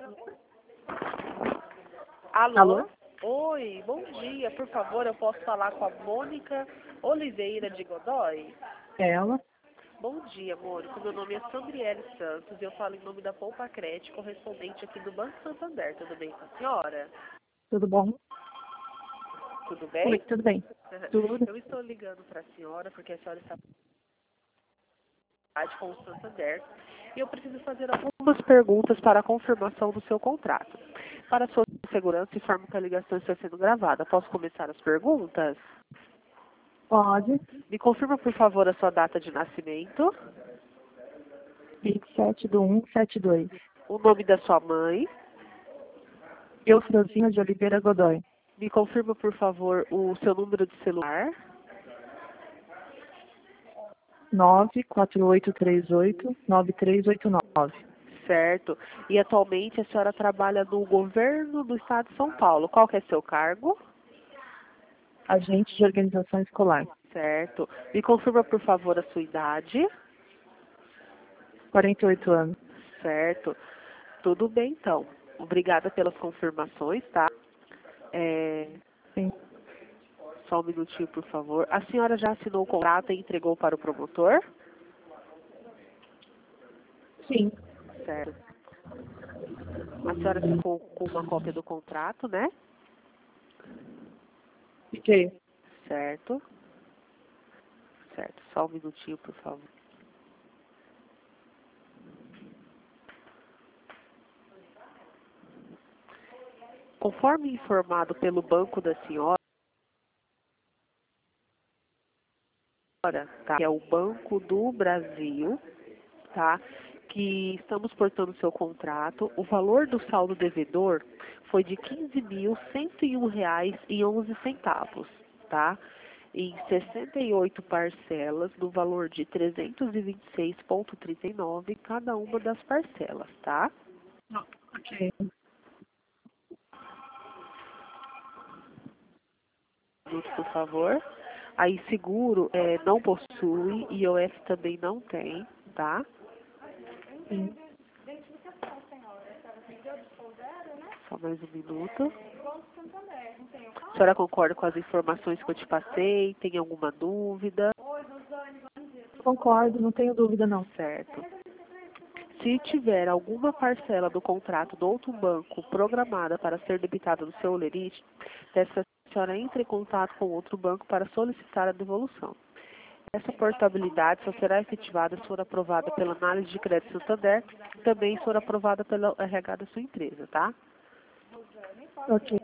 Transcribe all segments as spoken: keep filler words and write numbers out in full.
Alô? Alô? Oi, bom dia. Por favor, eu posso falar com a Mônica Oliveira de Godoy? É ela? Bom dia, Mônica. Meu nome é Sandriele Santos e eu falo em nome da Poupa Crédito, correspondente aqui do Banco Santander. Tudo bem com a senhora? Tudo bom? Tudo Oi, bem? tudo bem. Tudo. Eu estou ligando para a senhora porque a senhora está com o Santander e eu preciso fazer algumas perguntas para a confirmação do seu contrato. Para sua segurança, informo que a ligação está sendo gravada. Posso começar as perguntas? Pode. Me confirma, por favor, a sua data de nascimento, vinte e sete do um, setenta e dois. o nome da sua mãe. Eufrosina de Oliveira Godoy. Me confirma, por favor, o seu número de celular. nove quatro oito três oito, nove três oito nove. Certo. E atualmente a senhora trabalha no governo do estado de São Paulo. Qual que é seu cargo? Agente de organização escolar. Certo. Me confirma, por favor, a sua idade. quarenta e oito anos. Certo. Tudo bem, então. Obrigada pelas confirmações, tá? É... Sim. Só um minutinho, por favor. A senhora já assinou o contrato e entregou para o promotor? Sim. Certo. A senhora ficou com uma cópia do contrato, né? Fiquei. Certo. Certo. Só um minutinho, por favor. Conforme informado pelo banco da senhora, tá? Que é o Banco do Brasil, tá? Que estamos portando seu contrato. O valor do saldo devedor foi de quinze mil cento e um reais e onze centavos, tá? Em sessenta e oito parcelas, no valor de trezentos e vinte e seis reais e trinta e nove centavos cada uma das parcelas, tá? Ok. Minuto, por favor. Aí seguro é, não possui, I O F também não tem, tá? Sim. Só mais um minuto. A senhora concorda com as informações que eu te passei? Tem alguma dúvida? Concordo, não tenho dúvida não. Certo. Se tiver alguma parcela do contrato do outro banco programada para ser debitada no seu olerite, peço que a senhora entre em contato com outro banco para solicitar a devolução. Essa portabilidade só será efetivada se for aprovada pela análise de crédito Santander e também se for aprovada pela R H da sua empresa, tá? Ok.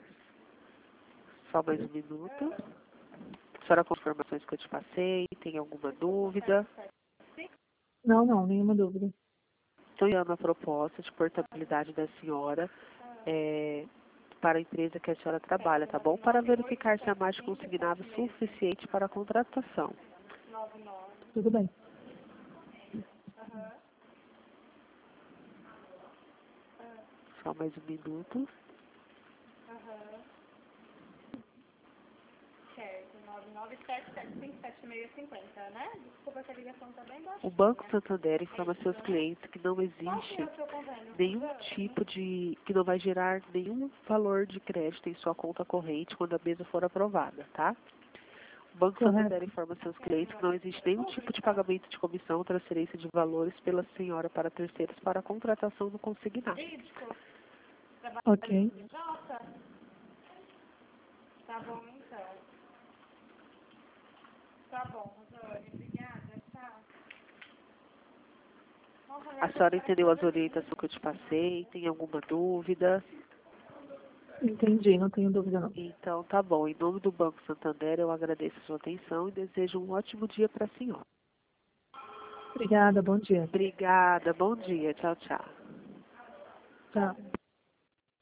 Só mais um minuto. A senhora com as informações que eu te passei, tem alguma dúvida? Não, não, nenhuma dúvida. Estou enviando a proposta de portabilidade da senhora é, para a empresa que a senhora trabalha, tá bom? Para verificar se a margem consignada é suficiente para a contratação. Tudo bem. Só mais um minuto. O Banco Santander informa seus clientes que não existe nenhum tipo de, que não vai gerar nenhum valor de crédito em sua conta corrente quando a mesa for aprovada, tá? O Banco Correto. Santander informa seus clientes que não existe nenhum tipo de pagamento de comissão ou transferência de valores pela senhora para terceiros para a contratação do consignado. Ok. Tá bom, então. Tá bom, Rosane. Obrigada. Tchau. A senhora entendeu as orientações que eu te passei? Tem alguma dúvida? Entendi, não tenho dúvida não. Então, tá bom. Em nome do Banco Santander, eu agradeço a sua atenção e desejo um ótimo dia para a senhora. Obrigada, bom dia. Obrigada. Bom dia. Tchau, tchau. Tchau.